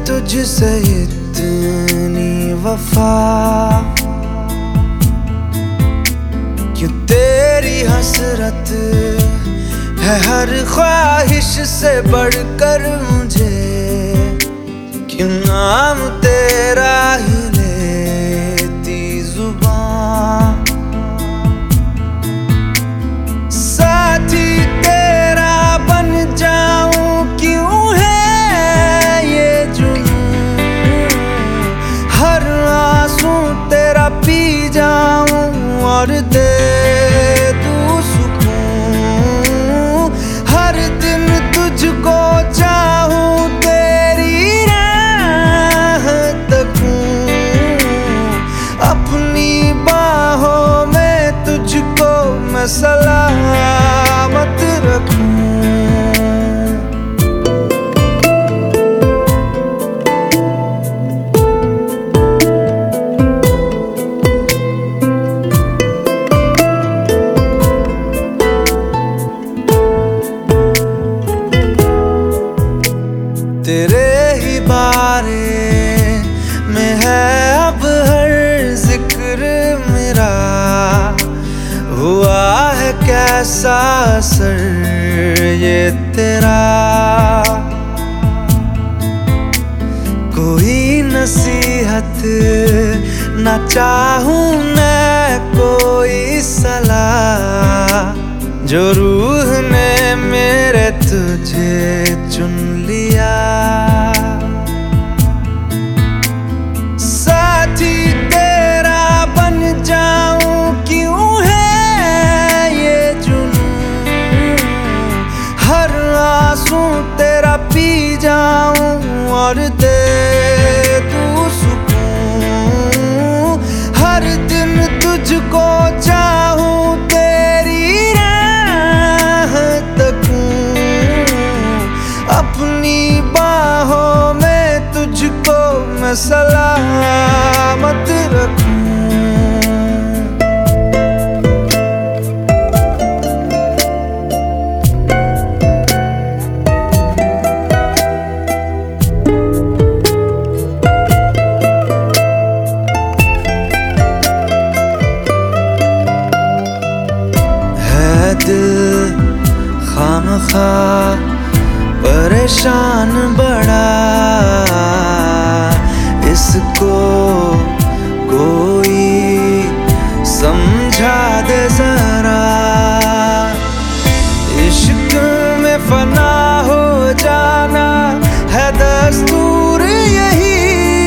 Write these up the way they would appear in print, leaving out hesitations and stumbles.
तुझसे इतनी वफा, क्यों तेरी हसरत है हर ख्वाहिश से बढ़कर मुझे, क्यों नाम तेरा ही लेती जुबां। साथी तेरा बन जाऊं क्यों है ये जुनून, हर आंसू तेरा पी जाऊं और दे दूं सुकून। हर दिन तुझको चाहूं, तेरी राह तकूं, अपनी बाहों में तुझको मैं सलामत रखूं। तेरे ही बारे में है अब हर जिक्र मेरा, हुआ है कैसा असर ये तेरा। कोई नसीहत ना चाहूं मैं, कोई सलाह, जो रूह ने मेरे तुझे चुन लिया। साथी तेरा बन जाऊं क्यों है ये जुनून, हर आंसू तेरा पी जाऊं और दे दूं सुकून। हर दिन तुझको चाहूं, तेरी राह तकूं, अपनी बाहों में तुझको मैं सलामत रखूं। है दिल खामखा परेशान बड़ा, इसको कोई समझा दे जरा। इश्क में फना हो जाना है दस्तूर यही,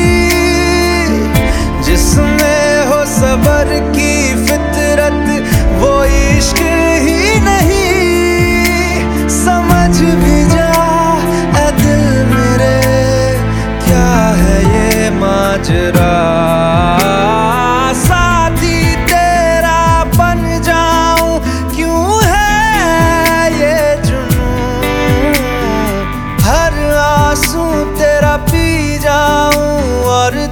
जिसमें हो सबर की फितरत वो इश्क ही नहीं। समझ भी जा ऐ दिल मेरे, क्या है ये माजरा। साथी तेरा बन जाऊं क्यों है ये जुनून, हर आंसू तेरा पी जाऊं और